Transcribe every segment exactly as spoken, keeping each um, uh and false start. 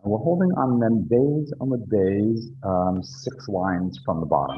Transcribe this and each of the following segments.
We're holding on them days on the days, um, six lines from the bottom.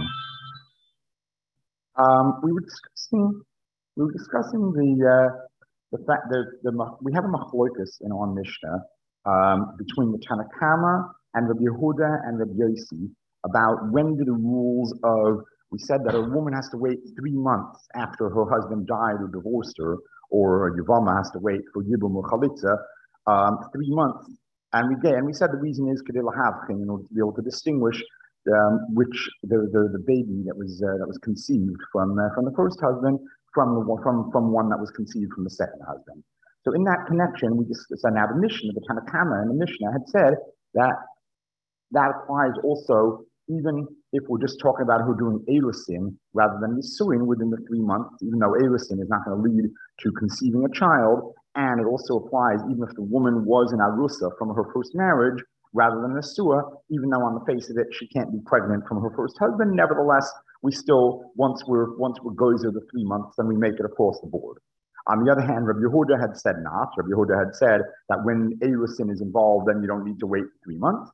Um, we were discussing we were discussing the uh, the fact that the, we have a machlokas in our Mishnah um, between the Tanna Kama and Rabbi Yehuda and Rabbi Yossi about when do the rules of, we said that a woman has to wait three months after her husband died or divorced her, or a Yavama has to wait for Yibum or Chalitza, um, three months. And we did, and we said the reason is in order to be able to distinguish um, which the, the the baby that was uh, that was conceived from uh, from the first husband from the from from one that was conceived from the second husband. So in that connection, we just so now the Mishnah, the Tanna Kama and the Mishnah had said that that applies also even if we're just talking about her doing erusin rather than suing within the three months, even though erusin is not going to lead to conceiving a child. And it also applies even if the woman was an arusa from her first marriage rather than a sua, even though on the face of it she can't be pregnant from her first husband. Nevertheless, we still once we're once we're goes over the three months, then we make it across the board. On the other hand, Rabbi Yehuda had said not. Rabbi Yehuda had said that when erusin is involved, then you don't need to wait three months.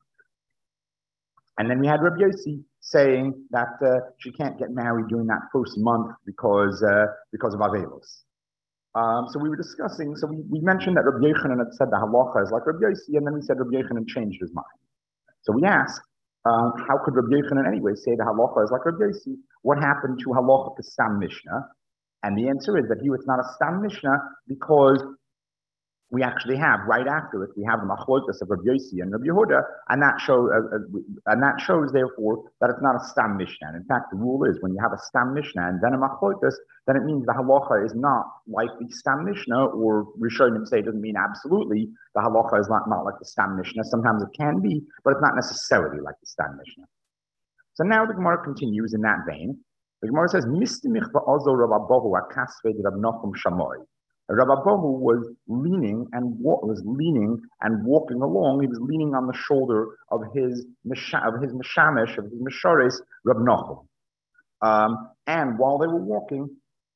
And then we had Rabbi Yossi saying that uh, she can't get married during that first month because uh, because of avelos. Um, so we were discussing, so we, we mentioned that Rabbi Yochanan had said the halacha is like Rabbi Yossi, and then we said Rabbi Yochanan changed his mind. So we asked, uh, how could Rabbi Yochanan anyway say the halacha is like Rabbi Yossi? What happened to halacha to Stam Mishnah? And the answer is that here it's not a Stam Mishnah because we actually have right after it we have the machlokas of Rabbi Yossi and Rabbi Yehuda, and that shows uh, uh, and that shows therefore that it's not a Stam Mishnah. And in fact, the rule is when you have a Stam Mishnah and then a machlokas, then it means the halacha is not like the Stam Mishnah, or Rishonim say it doesn't mean absolutely the halacha is not, not like the Stam Mishnah. Sometimes it can be, but it's not necessarily like the Stam Mishnah. So now the Gemara continues in that vein. The Gemara says, "Mistimich va'azo Rabbi Abahu akasvei Rabbi Nachum Shammai." Rabbi Abahu was leaning and wa- was leaning and walking along. He was leaning on the shoulder of his of his mishamish, of his misharis, Rabbi Nachum. Um, and while they were walking,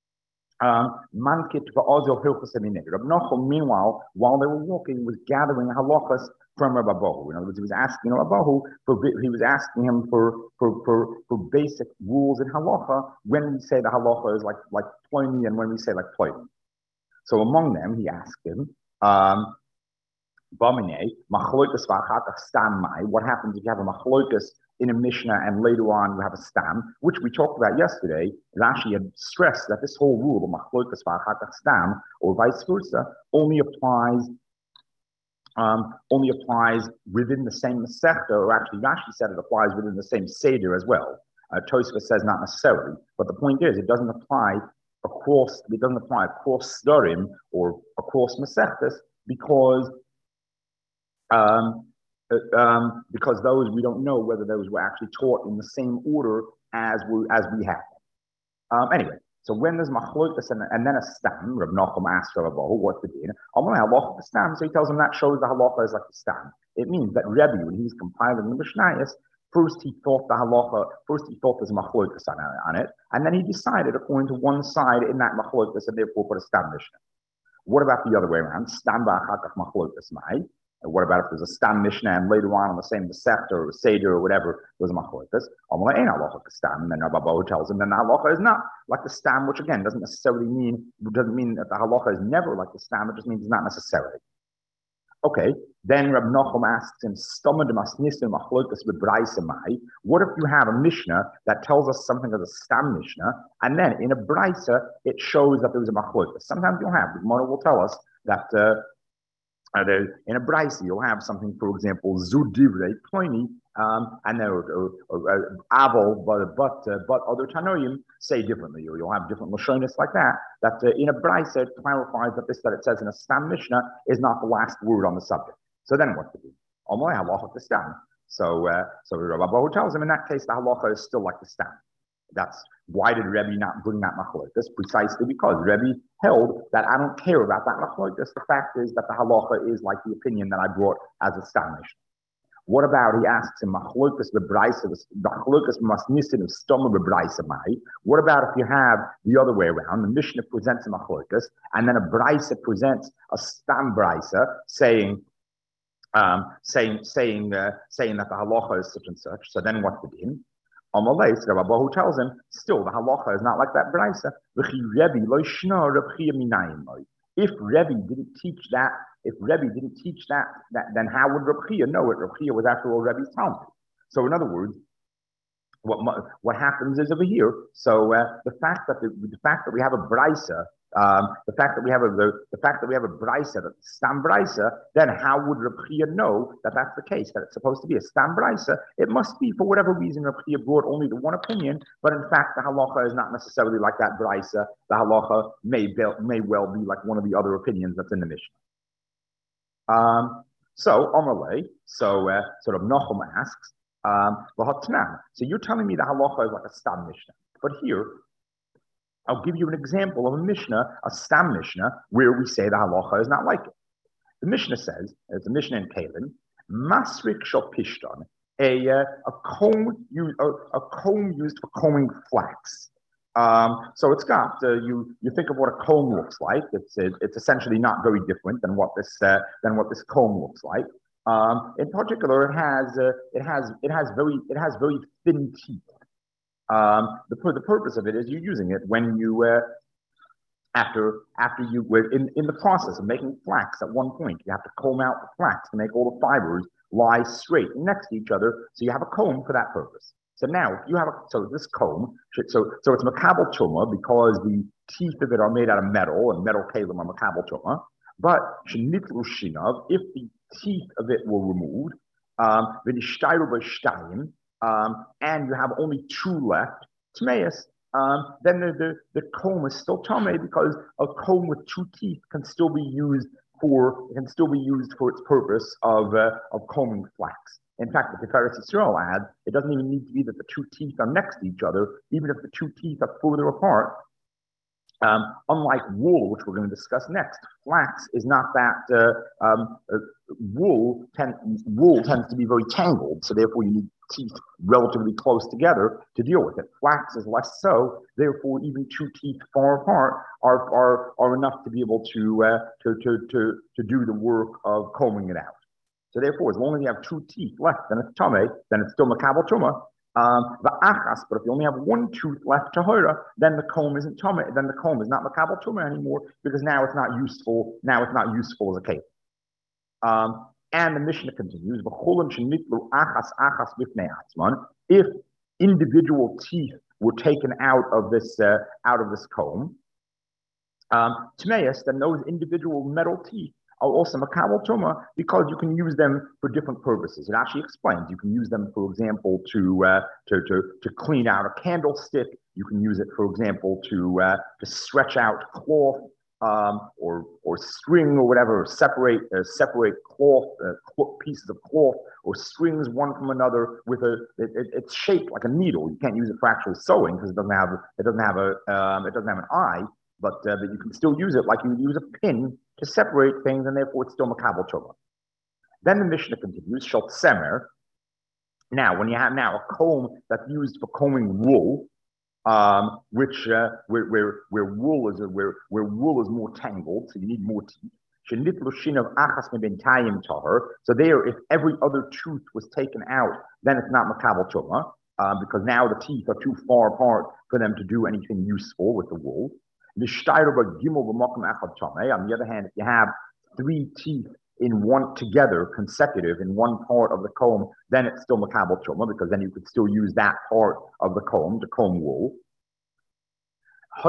Mankit va'azil hilchos eminei. Rabbi Nachum, meanwhile, while they were walking, was gathering halachas from Rabbi Abahu. In other words, he was asking Rabbi Abahu for he was asking him for for for, for basic rules in halacha when we say the halacha is like like ploini and when we say like ploini. So among them, he asked him, um, what happens if you have a machlokas in a Mishnah and later on you have a stam, which we talked about yesterday. Rashi had stressed that this whole rule of machlokas v'achatach stam, or vice versa, only applies um, only applies within the same Masechta, or actually Rashi said it applies within the same Seder as well. Uh, Tosfos says not necessarily, but the point is it doesn't apply across, it doesn't apply across Sdorim or across Masechtas because um, uh, um, because those we don't know whether those were actually taught in the same order as we as we have. Um, anyway, so when there's machlokas and, and then a stam, Rav Nachum asks Rav Abahu, what's the din? Amalei halacha the stam. So he tells him that shows the halacha is like the stam. It means that Rebbe, when he was compiling the Mishnayos, first he thought the halacha, first he thought there's a machlokas on, on it, and then he decided according to one side in that machlokas and therefore put a stam Mishnah. What about the other way around? Stam ba'achatach machlokas mai. What about if there's a stam Mishnah and later on on the same Masechta or Seder or whatever there's a machlokas? Amalei ein halacha stam. And then Rabbi Abahu tells him then the halacha is not like the stam, which again doesn't necessarily mean doesn't mean that the halacha is never like the stam. It just means it's not necessarily. Okay, then Rab Nachum asks him, what if you have a Mishnah that tells us something as a Stam Mishnah, and then in a Braisa, it shows that there was a Machlokas? Sometimes you'll have, the Gemara will tell us that uh, uh, there, in a Braisa, you'll have something, for example, Zud Divrei Ploini, um, and then uh, Aval, but but, uh, but other Tanoim say differently, or you'll have different Lashonis like that, that uh, in a Braisa, it clarifies that this that it says in a Stam Mishnah is not the last word on the subject. So then what to do? Amalei halacha the stam. So uh, so Rabbi Abahu tells him in that case the halacha is still like the stam. That's why did Rebbe not bring that machlokas? Precisely because Rebbe held that I don't care about that machlokas. The fact is that the halacha is like the opinion that I brought as a stam Mishnah. What about, he asks him, machlokas bebraisa, machlokas masnisin of stoma bebraisa mai. What about if you have the other way around? The Mishnah presents a machlokas, and then a braisa presents a stam braisa saying um, saying saying uh, saying that the halacha is such and such. So then what's the din? Amalei, so Rabbi who tells him, still the halacha is not like that brayse. If Rebbe didn't teach that, if Rebbe didn't teach that, that then how would Reb Chia know it? Reb Chia was after all Rebbe's Talmud. So in other words, what what happens is over here. So uh, the fact that the, the fact that we have a brisa, um, the fact that we have a the, the fact that we have a brisa, that stam brisa, then how would Reb Chia know that that's the case? That it's supposed to be a stam brisa? It must be for whatever reason Reb Chia brought only the one opinion, but in fact the halacha is not necessarily like that brisa. The halacha may be, may well be like one of the other opinions that's in the Mishnah. Um, so Amalei, so uh, sort of Nachum asks. Um, so you're telling me the halacha is like a stam mishnah, but here I'll give you an example of a mishnah, a stam mishnah, where we say the halacha is not like it. The mishnah says, it's a mishnah in Kalim, masrik shel pishton, a uh, a comb used a, a comb used for combing flax. Um, so it's got uh, you you think of what a comb looks like. It's it, it's essentially not very different than what this uh, than what this comb looks like. Um, in particular, it has uh, it has it has very it has very thin teeth. Um, the the purpose of it is you're using it when you uh, after after you were in in the process of making flax. At one point, you have to comb out the flax to make all the fibers lie straight next to each other. So you have a comb for that purpose. So now, if you have a, so this comb, so so it's makabel chuma because the teeth of it are made out of metal and metal kalim are makabel chuma. But shenitlu shinav, if the teeth of it were removed, um, um, and you have only two left, tmeis, um, then the, the, the comb is still tame because a comb with two teeth can still be used for can still be used for its purpose of uh, of combing flax. In fact, the Tiferes Yisrael adds, it doesn't even need to be that the two teeth are next to each other, even if the two teeth are further apart. Um, unlike wool, which we're going to discuss next, flax is not that. Uh, um, uh, wool, ten, wool tends to be very tangled, so therefore you need teeth relatively close together to deal with it. Flax is less so, therefore even two teeth far apart are are, are enough to be able to, uh, to to to to do the work of combing it out. So therefore, as long as you have two teeth left, then it's tame, then it's still makabel truma. Um, the achas, but if you only have one tooth left to tahora, then the comb isn't tame, then the comb is not makabel truma anymore because now it's not useful. Now it's not useful as a cape. Um, and the Mishnah continues: if individual teeth were taken out of this uh, out of this comb, um, then those individual metal teeth are also makabel truma because you can use them for different purposes. It actually explains you can use them, for example, to uh, to, to to clean out a candlestick. You can use it, for example, to uh, to stretch out cloth um, or or string or whatever, or separate uh, separate cloth uh, cl- pieces of cloth or strings one from another with a it, it, it's shaped like a needle. You can't use it for actual sewing because it doesn't have it doesn't have a um, it doesn't have an eye. But, uh, but you can still use it like you use a pin to separate things, and therefore it's still makabel truma. Then the Mishnah continues, shalt semer. Now, when you have now a comb that's used for combing wool, um, which uh, where, where where wool is where where wool is more tangled, so you need more teeth. So there, if every other tooth was taken out, then it's not makabel truma, uh, because now the teeth are too far apart for them to do anything useful with the wool. On the other hand, if you have three teeth in one together, consecutive in one part of the comb, then it's still makabel truma because then you could still use that part of the comb to comb wool. Now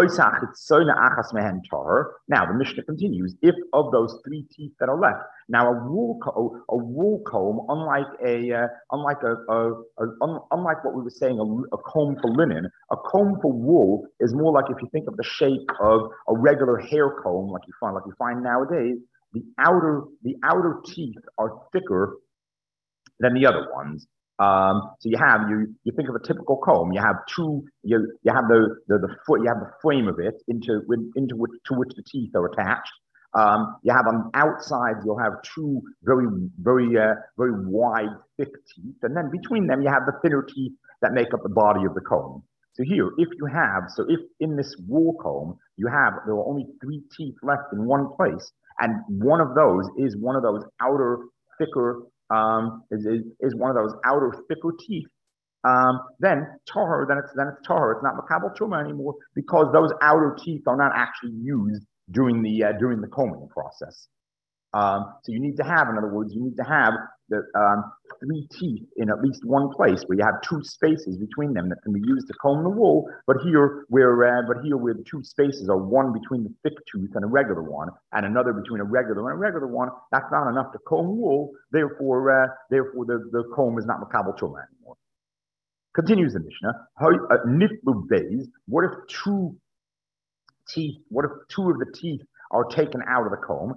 the Mishnah continues: if of those three teeth that are left, now a wool co- a wool comb, unlike a uh, unlike a, a, a un, unlike what we were saying, a, a comb for linen, a comb for wool is more like if you think of the shape of a regular hair comb, like you find like you find nowadays. The outer the outer teeth are thicker than the other ones. Um, so you have you you think of a typical comb. You have two. You you have the the, the foot. You have the frame of it into into which to which the teeth are attached. Um, you have on the outside. You'll have two very very uh, very wide thick teeth, and then between them you have the thinner teeth that make up the body of the comb. So here, if you have so if in this wool comb you have there are only three teeth left in one place, and one of those is one of those outer thicker, um, is, is, is one of those outer thicker teeth, um, then tahor, then it's then it's tahor. It's not makabel truma anymore because those outer teeth are not actually used during the uh, during the combing process. Um, so you need to have, in other words, you need to have the um, three teeth in at least one place where you have two spaces between them that can be used to comb the wool. But here, where uh, but here where the two spaces are one between the thick tooth and a regular one, and another between a regular and a regular one, that's not enough to comb wool. Therefore, uh, therefore the, the comb is not makabel truma anymore. Continues the Mishnah. Nitlu beis. What if two teeth? What if two of the teeth are taken out of the comb,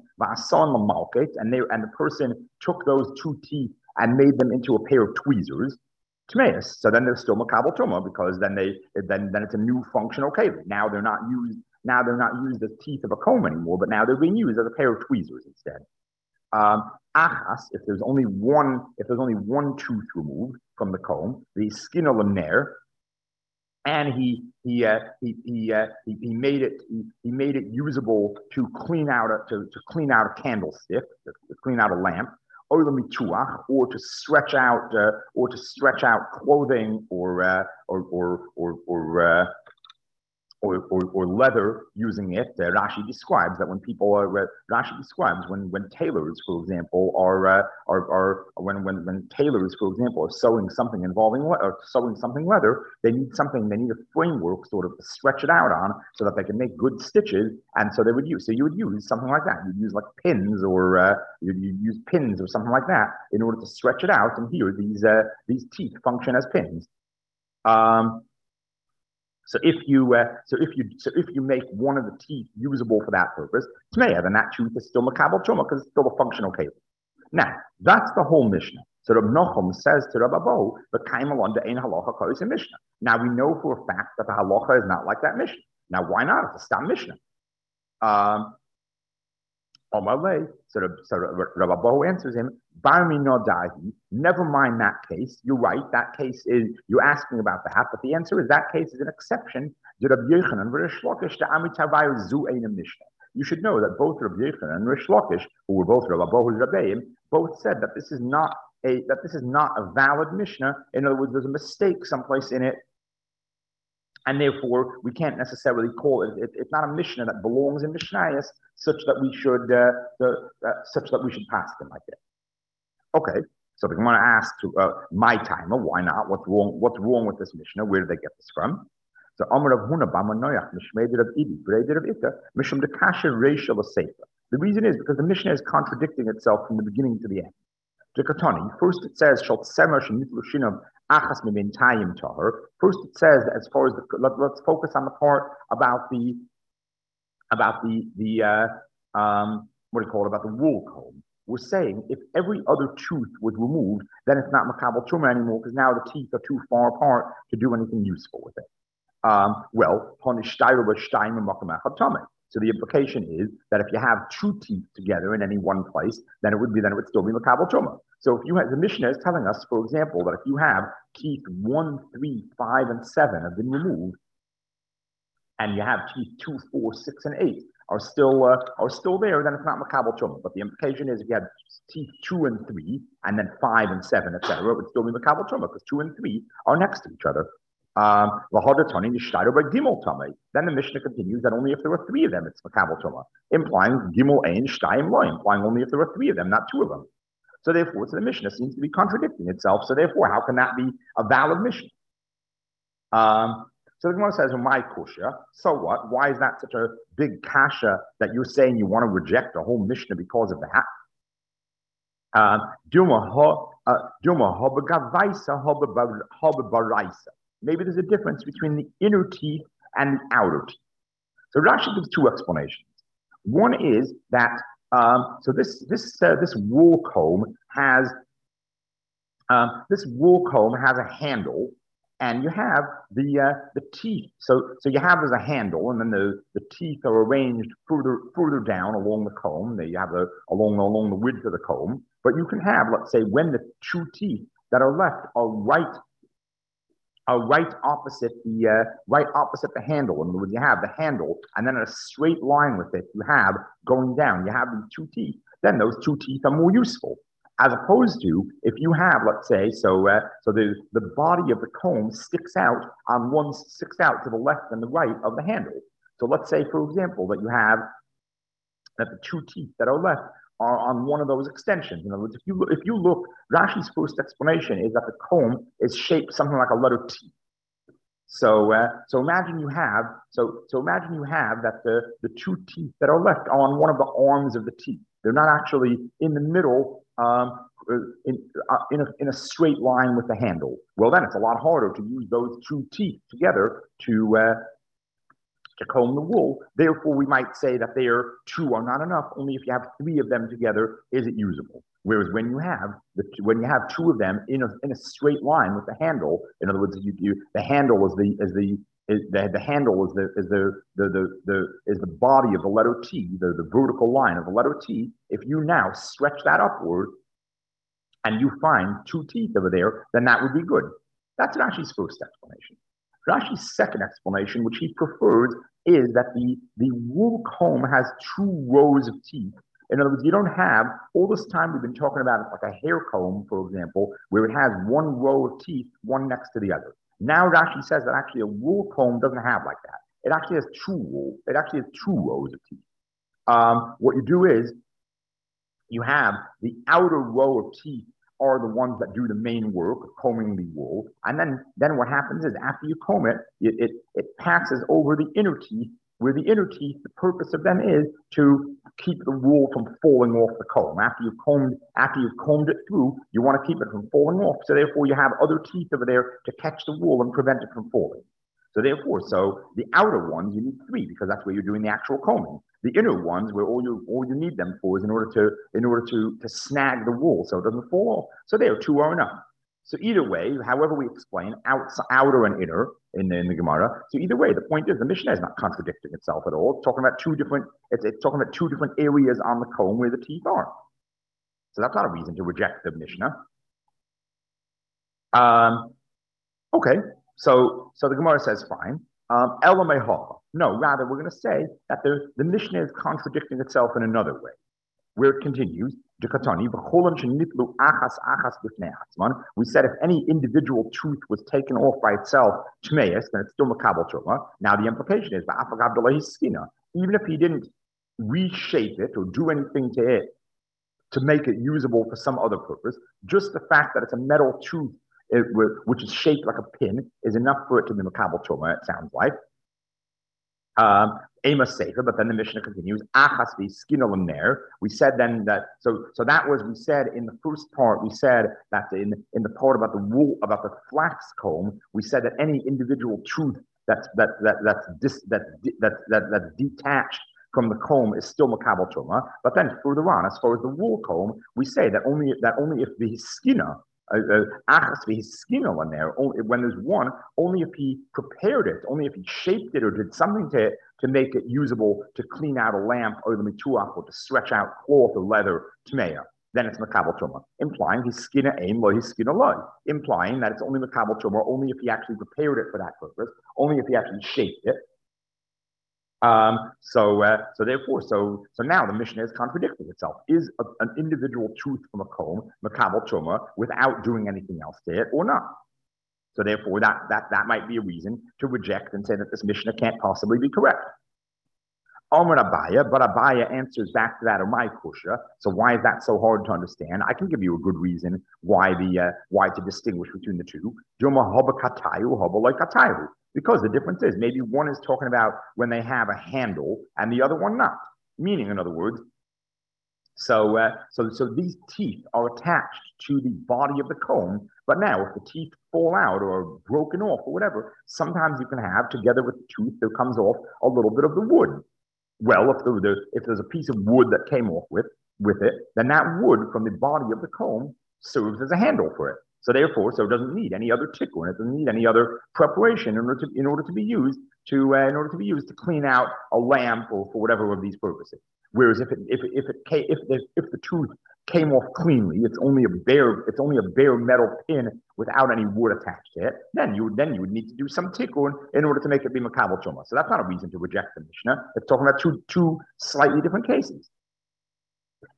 and they and the person took those two teeth and made them into a pair of tweezers, tmeis. So then they're still makabel truma because then they then then it's a new functional keli. Now they're not used. Now they're not used as teeth of a comb anymore, but now they're being used as a pair of tweezers instead. Um, achas, if there's only one, if there's only one tooth removed from the comb, the skin of nair, and he he uh, he he, uh, he he made it he, he made it usable to clean out a to, to clean out a candlestick, to, to clean out a lamp, or or to stretch out uh, or to stretch out clothing or uh, or or or or, uh, or, or, or leather using it. Uh, Rashi describes that when people are uh, Rashi describes when when tailors, for example, are uh, are are when when when tailors, for example, are sewing something involving le- or sewing something leather, they need something. They need a framework sort of to stretch it out on so that they can make good stitches. And so they would use so you would use something like that. You'd use like pins or uh, you'd, you'd use pins or something like that in order to stretch it out. And here these uh, these teeth function as pins. Um, So if you uh, so if you so if you make one of the teeth usable for that purpose, tmeya, then that tooth is still makabel truma because it's still a functional keli. Now that's the whole Mishnah. So Rab Nochum says to Rab Abo, "But kaimalon de ein halacha kois a Mishnah." Now we know for a fact that the halacha is not like that Mishnah. Now why not? It's a stam Mishnah. Um, So, so Rab Abo answers him, Barmi no dahi, never mind that case. You're right, that case is, you're asking about that, but the answer is that case is an exception. You should know that both Rabbi Yochanan and Rish Lakish, who were both Rab Abo and Rabbeim, both said that this is not a that this is not a valid Mishnah. In other words, there's a mistake someplace in it. And therefore, we can't necessarily call it, it it's not a Mishnah that belongs in Mishnayos, such that we should, uh, the, uh, such that we should pass them like that. Okay, so we want to ask to uh, my timer, why not? What's wrong? What's wrong with this Mishnah? Where did they get this from? So Amar of Huna Bama Noach Mishmeidir of Idi, Breidir of Ita, Mishum de Kasher Reishel of Sefer. The reason is because the Mishnah is contradicting itself from the beginning to the end. Dekatani, first it says Shal Semesh and Mitlushinov Achas Mimintayim Tahar. First it says that as far as the let, let's focus on the part about the about the the uh, um, what do you call it about the wool comb. We're saying if every other tooth was removed, then it's not makabel truma anymore because now the teeth are too far apart to do anything useful with it. Um, well, so the implication is that if you have two teeth together in any one place, then it would be then it would still be makabel truma. So if you have the Mishnah is telling us, for example, that if you have teeth one, three, five, and seven have been removed, and you have teeth two, four, six, and eight are still uh, are still there, then it's not makabel truma. But the implication is if you have teeth two and three, and then five and seven, et cetera, it would still be makabel truma because two and three are next to each other. Um, then the Mishnah continues that only if there were three of them, it's makabel truma, implying gimel ein shtayim lo, implying only if there were three of them, not two of them. So therefore, so the Mishnah seems to be contradicting itself. So therefore, how can that be a valid Mishnah? Um, so the Gemara says, well, my kusha, so what? Why is that such a big kasha that you're saying you want to reject the whole Mishnah because of that? Um, Maybe there's a difference between the inner teeth and the outer teeth. So Rashi gives two explanations. One is that um, so this this uh, this wool comb has um, this wool comb has a handle, and you have the uh, the teeth. So so you have there's a handle, and then the, the teeth are arranged further further down along the comb. There you have the along along the width of the comb. But you can have, let's say, when the two teeth that are left are right are right opposite the uh, right opposite the handle. In other words, you have the handle, and then a straight line with it you have going down. You have these two teeth. Then those two teeth are more useful. As opposed to if you have, let's say, so uh, so the the body of the comb sticks out on one sticks out to the left and the right of the handle. So let's say, for example, that you have that the two teeth that are left are on one of those extensions. In other words, if you look, if you look, Rashi's first explanation is that the comb is shaped something like a letter T. So, uh, so imagine you have, so, so imagine you have that the, the two teeth that are left are on one of the arms of the teeth. They're not actually in the middle, um, in, uh, in, a, in a straight line with the handle. Well, then it's a lot harder to use those two teeth together to, uh, to comb the wool. Therefore, we might say that there two are not enough. Only if you have three of them together is it usable. Whereas when you have the when you have two of them in a in a straight line with the handle, in other words, you, you the handle is the is the is the, the handle is the is the, the the the is the body of the letter T, the, the vertical line of the letter T. If you now stretch that upward and you find two teeth over there, then that would be good. That's Rashi's first explanation. Rashi's second explanation, which he prefers, is that the, the wool comb has two rows of teeth. In other words, you don't have, all this time we've been talking about it's like a hair comb, for example, where it has one row of teeth, one next to the other. Now Rashi says that actually a wool comb doesn't have like that. It actually has two wool, it actually has two rows of teeth. Um, what you do is, you have the outer row of teeth are the ones that do the main work of combing the wool. And then, then what happens is after you comb it, it, it, it passes over the inner teeth, where the inner teeth, the purpose of them is to keep the wool from falling off the comb. After you've combed, after you've combed it through, you want to keep it from falling off. So therefore you have other teeth over there to catch the wool and prevent it from falling. So therefore, so the outer ones, you need three because that's where you're doing the actual combing. The inner ones, where all you all you need them for is in order to in order to to snag the wool so it doesn't fall off. So there, two are enough. So either way, however we explain outside, outer and inner in the, in the Gemara. So either way, the point is the Mishnah is not contradicting itself at all. It's talking about two different. It's, it's talking about two different areas on the comb where the teeth are. So that's not a reason to reject the Mishnah. Um, okay. So, so the Gemara says, fine. Um, no, rather, we're going to say that the, the Mishnah is contradicting itself in another way, where it continues. We said if any individual tooth was taken off by itself, tmeis, then it's still makabel truma. Now the implication is, even if he didn't reshape it or do anything to it to make it usable for some other purpose, just the fact that it's a metal tooth, It, which is shaped like a pin, is enough for it to be makabel truma, it sounds like. Um, Amos Sefer, but then the Mishnah continues. Achas v'skinolim ner. We said then that so so that was we said in the first part we said that in in the part about the wool about the flax comb we said that any individual tooth that's that that that's dis, that that that that's detached from the comb is still makabel truma. But then further on, as far as the wool comb, we say that only that only if the skina achas v'skino in there. When there's one, only if he prepared it, only if he shaped it or did something to it to make it usable to clean out a lamp or the mituach or to stretch out cloth or leather tmeya, then it's makabel truma, implying his skina aim lo his skina loy, implying that it's only makabel truma only if he actually prepared it for that purpose, only if he actually shaped it. Um, so, uh, so therefore, so so now the Mishnah is contradicting itself. Is a, an individual tooth from a comb makabel truma without doing anything else to it, or not? So therefore, that that that might be a reason to reject and say that this Mishnah can't possibly be correct. Amar Abaya, but Abaya answers back to that of my kusha. So why is that so hard to understand? I can give you a good reason why the uh, why to distinguish between the two. Because the difference is maybe one is talking about when they have a handle and the other one not. Meaning, in other words, so uh, so so these teeth are attached to the body of the comb. But now, if the teeth fall out or are broken off or whatever, sometimes you can have together with the tooth there comes off a little bit of the wood. Well, if, there, if there's a piece of wood that came off with, with it, then that wood from the body of the comb serves as a handle for it. So therefore, so it doesn't need any other tikkun, it doesn't need any other preparation in order to, in order to be used to uh, in order to be used to clean out a lamp or for whatever of these purposes. Whereas if it if it, if it came, if the if the tooth came off cleanly, it's only a bare it's only a bare metal pin without any wood attached to it. Then you would then you would need to do some tikkun in order to make it be makabel truma. So that's not a reason to reject the Mishnah. It's talking about two two slightly different cases.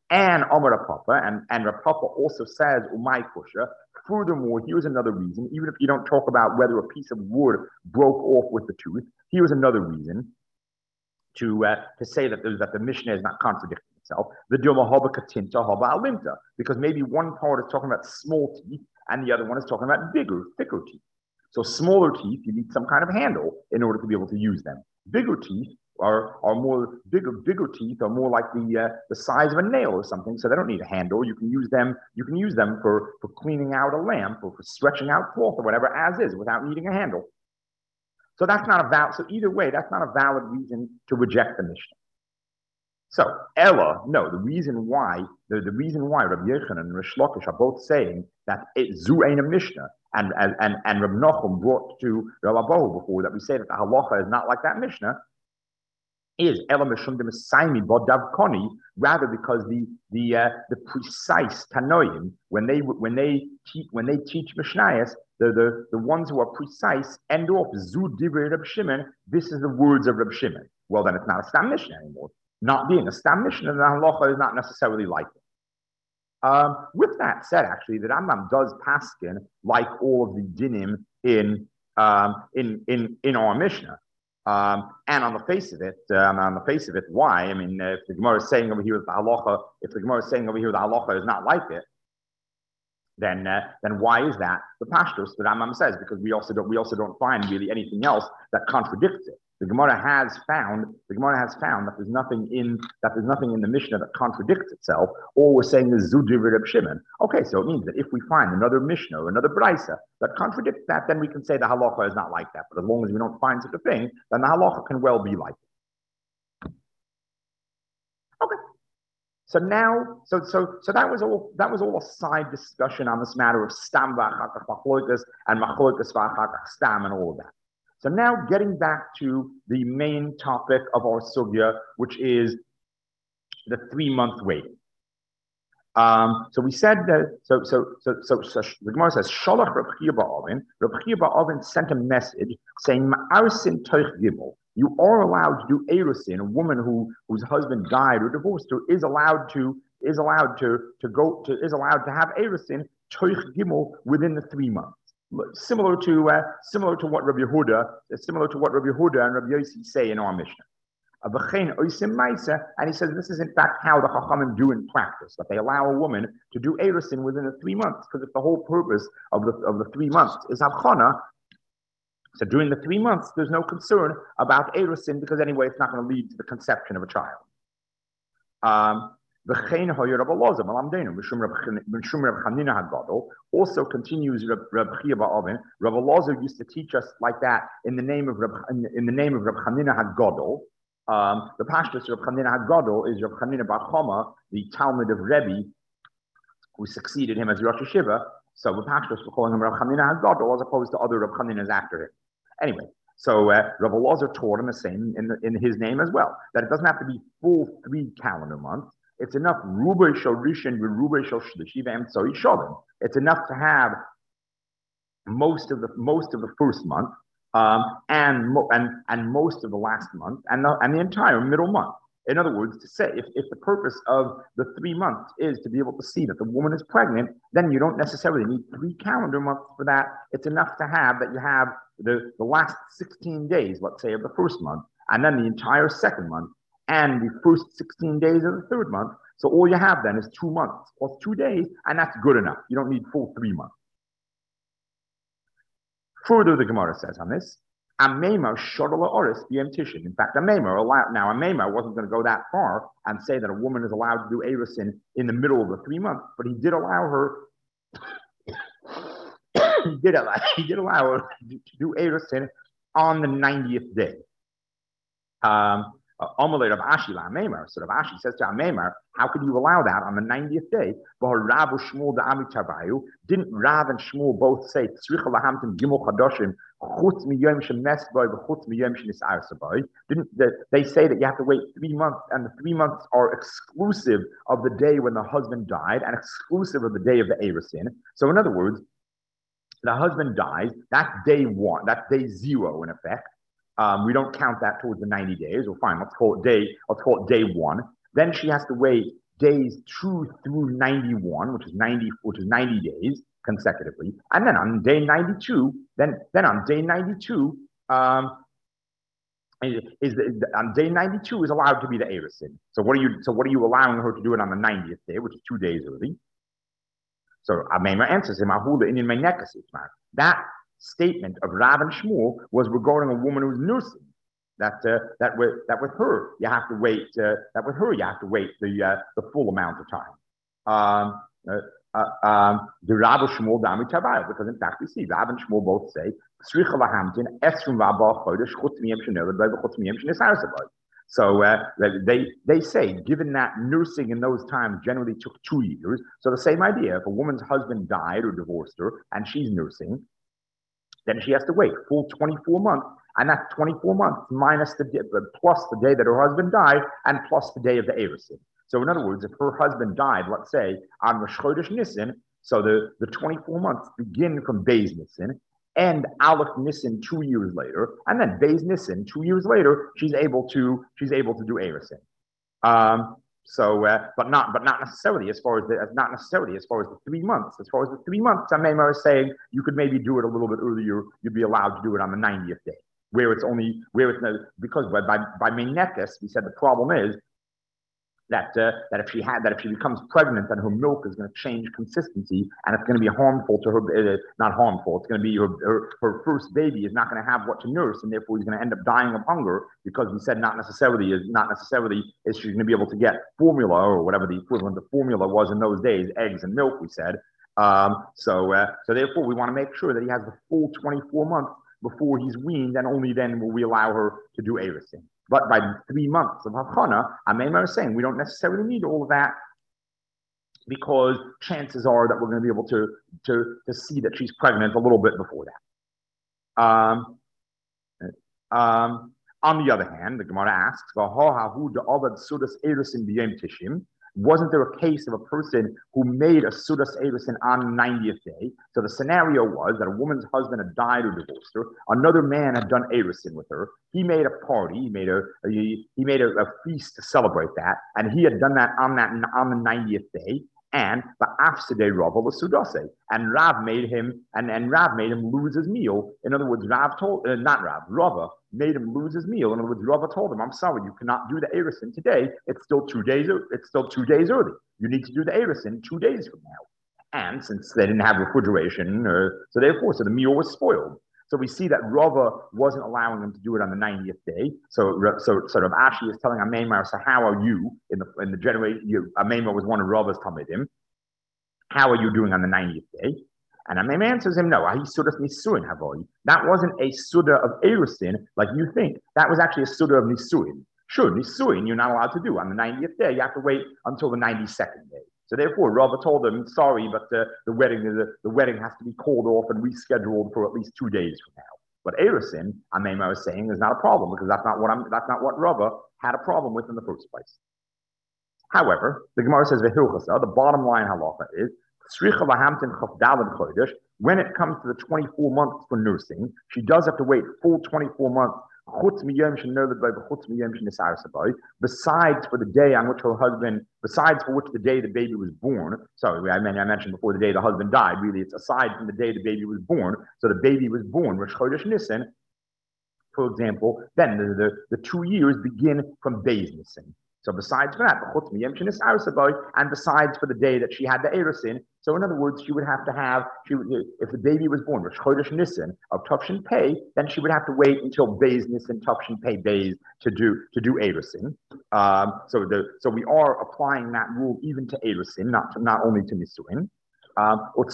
And Amar Papa, and, and Rapapa also says, Umay Kusha, furthermore, here's another reason, even if you don't talk about whether a piece of wood broke off with the tooth, here's another reason to uh, to say that the, that the Mishnah is not contradicting itself. The Dilma Haba Katinta Haba Alimta, because maybe one part is talking about small teeth and the other one is talking about bigger, thicker teeth. So smaller teeth, you need some kind of handle in order to be able to use them. Bigger teeth are are more bigger bigger teeth are more like the uh, the size of a nail or something, so they don't need a handle. You can use them. You can use them for for cleaning out a lamp or for stretching out cloth or whatever as is without needing a handle. So that's not a valid. So either way, that's not a valid reason to reject the Mishnah. So Ella, no, the reason why the, the reason why Rabbi Yochanan and Rish Lakish are both saying that it zu ain't a Mishnah, and and and, and Rabbi Nachum brought to Rabbi Abahu before that we say that the halacha is not like that Mishnah, is Ella Mishum de Mesaimi Bodavkoni, rather because the the uh, the precise Tanoim, when they when they teach when they teach Mishnayos, the, the the ones who are precise end off Zu Divrei Reb Shimon. This is the words of Reb Shimon. Well, then it's not a Stam Mishnah anymore. Not being a Stam Mishnah, the halacha is not necessarily like it. Um, with that said, actually, the Rambam does paskin like all of the dinim in um, in in in our Mishnah. Um, and on the face of it, um, on the face of it, why? I mean, if the Gemara is saying over here that the halacha, if the Gemara is saying over here the halacha is not like it, then uh, then why is that? The pashtus, the Rambam says, because we also don't we also don't find really anything else that contradicts it. The Gemara has found the Gemara has found that there's nothing in that there's nothing in the Mishnah that contradicts itself. All we're saying is Zu Divrei Reb Shimon. Okay, so it means that if we find another Mishnah or another Brisa that contradicts that, then we can say the halacha is not like that. But as long as we don't find such a thing, then the halacha can well be like it. Okay. So now, so so so that was all that was all a side discussion on this matter of stam v'achakach machlokas and machlokas v'achakach stam and all of that. So now getting back to the main topic of our sugya, which is the three-month waiting. Um, so we said that, so so so so, so the Gemara says, Sholach Reb Chiya Ba'avin, Reb Chiya Ba'avin sent a message saying, Ma'arsin Toich Gimel, you are allowed to do erusin, a woman who whose husband died or divorced her is allowed to is allowed to to go to is allowed to have erusin Toich Gimel within the three months. Similar to uh, similar to what Rabbi Yehuda, similar to what Rabbi Yehuda and Rabbi Yossi say in our Mishnah. And he says this is in fact how the Chachamim do in practice, that they allow a woman to do erusin within the three months, because if the whole purpose of the of the three months is havchana, so during the three months there's no concern about erusin, because anyway it's not going to lead to the conception of a child. Um, also continues Reb, Reb Chiya Ba'avin. Reb Elazar used to teach us like that in the name of Reb, in, in the name of Reb Chanina HaGadol. Um, the pashtus of Reb Chanina HaGadol is Reb Chanina Bar Chama, the Talmud of Rebbe, who succeeded him as Rosh Hashiva. So the pashtus were calling him Reb Chanina HaGadol as opposed to other Reb Chaninas after him. Anyway, so uh, Reb Elazar taught him the same in, the, in his name as well, that it doesn't have to be full three calendar months. It's enough Rubei Shel Rishon with Rubei Shel Shlishi v'Emtzoi Shalom. It's enough to have most of the most of the first month, um, and mo- and and most of the last month, and the and the entire middle month. In other words, to say if, if the purpose of the three months is to be able to see that the woman is pregnant, then you don't necessarily need three calendar months for that. It's enough to have that you have the, the last sixteen days, let's say, of the first month, and then the entire second month, and the first sixteen days of the third month. So all you have then is two months plus two days, and that's good enough. You don't need full three months. Further, the Gemara says on this, Amema Shodala Oris B'Yem Tishin. In fact, Amema allowed, now Amema wasn't going to go that far and say that a woman is allowed to do erusin in the middle of the three months, but he did allow her, he did allow, he did allow her to do erusin on the ninetieth day. Um, Amalei Rav Ashi la Amemar. So Rav Ashi says to Amemar, how could you allow that on the ninetieth day? Rav Shmuel da Amitavayu. Didn't Rav and Shmuel both say Tzricha lahamtim gimel chadoshim chutz miyom shemes boy v'chutz miyom shenis arsaboy? Didn't they say that you have to wait three months, and the three months are exclusive of the day when the husband died and exclusive of the day of the erusin? So in other words, the husband dies. That's day one. That's day zero in effect. Um, we don't count that towards the ninety days. Well, fine, let's call it day, let's call it day one. Then she has to wait days two through ninety-one, which is ninety, which is ninety days consecutively, and then on day ninety-two, then then on day ninety-two, um, is, is the, on day ninety-two is allowed to be the Erisin. So what are you? So what are you allowing her to do it on the ninetieth day, which is two days early? So Amema answers him, that statement of Rav and Shmuel was regarding a woman who's nursing. That uh, that with that with her you have to wait. Uh, that with her you have to wait the uh, the full amount of time. Um, uh, uh, um, the Rav and Shmuel dami tabayah, because in fact we see Rav and Shmuel both say tzricha lahamtin esrim v'abal chodesh chutz miyem shenelad v'chutz miyem shenisarasabay. So uh, they they say, given that nursing in those times generally took two years, so the same idea: if a woman's husband died or divorced her and she's nursing, then she has to wait full twenty-four months. And that's twenty-four months minus the plus the day that her husband died and plus the day of the Erisin. So in other words, if her husband died, let's say on Rosh Chodesh Nisan, so the, the twenty-four months begin from Beis Nisan, and Aleph Nisan two years later, and then Beis Nisan two years later, she's able to she's able to do Erisin. Um, so, uh, but not but not necessarily as far as the not necessarily as far as the three months. As far as the three months, Amema is saying you could maybe do it a little bit earlier. You'd be allowed to do it on the ninetieth day, where it's only where it's because by by, by Menekes, we said the problem is that uh, that if she had that if she becomes pregnant, then her milk is going to change consistency, and it's going to be harmful to her. Uh, not harmful. It's going to be her, her her first baby is not going to have what to nurse, and therefore he's going to end up dying of hunger because we said not necessarily is not necessarily is she's going to be able to get formula or whatever the equivalent of formula was in those days, eggs and milk. We said um, so. Uh, so therefore, we want to make sure that he has the full twenty-four months before he's weaned, and only then will we allow her to do Erisin. But by three months of Havchana, Amema is saying we don't necessarily need all of that because chances are that we're going to be able to, to, to see that she's pregnant a little bit before that. Um, um, on the other hand, the Gemara asks, wasn't there a case of a person who made a Sudas Erisin on the ninetieth day? So the scenario was that a woman's husband had died or divorced her. Another man had done Erisin with her. He made a party. He made a he, he made a, a feast to celebrate that, and he had done that on that on the ninetieth day. And the Afside Rava was Sudase, and Rav made him and, and Rav made him lose his meal. In other words, Rav told uh, not Rav Rava made him lose his meal. In other words, Rava told him, "I'm sorry, you cannot do the Erisin today. It's still two days. It's still two days early. You need to do the Erisin two days from now." And since they didn't have refrigeration, uh, so therefore, so the meal was spoiled. So we see that Rava wasn't allowing them to do it on the ninetieth day. So, so sort of Ashi is telling Amemar, so how are you in the in the generation? Amemar was one of Rava's Talmidim. How are you doing on the ninetieth day? And Amemar answers him, no, he sudas nisuin havoi. That wasn't a suda of Erisin like you think. That was actually a suda of nisuin. Sure, nisuin you're not allowed to do on the ninetieth day. You have to wait until the ninety-second day. So therefore, Rava told him, sorry, but the, the wedding the, the wedding has to be called off and rescheduled for at least two days from now. But Erisin, Amema was saying, is not a problem because that's not what I'm that's not what Rava had a problem with in the first place. However, the Gemara says the bottom line halacha is when it comes to the twenty-four months for nursing, she does have to wait full twenty-four months. Besides for the day on which her husband, besides for which the day the baby was born. Sorry, I mentioned before the day the husband died. Really, it's aside from the day the baby was born. So the baby was born, Rosh Chodesh Nisan, for example. Then the, the, the two years begin from Beis Nisan. So besides for that, and besides for the day that she had the Erisin, so in other words, she would have to have, she would, if the baby was born, Rosh Chodesh Nisan of Tufshin Pei, then she would have to wait until Beis Nisan, Tufshin Pei Beis to do to do Erisin. Um, so the so we are applying that rule even to Erisin, not to, not only to Nisuin. Um, and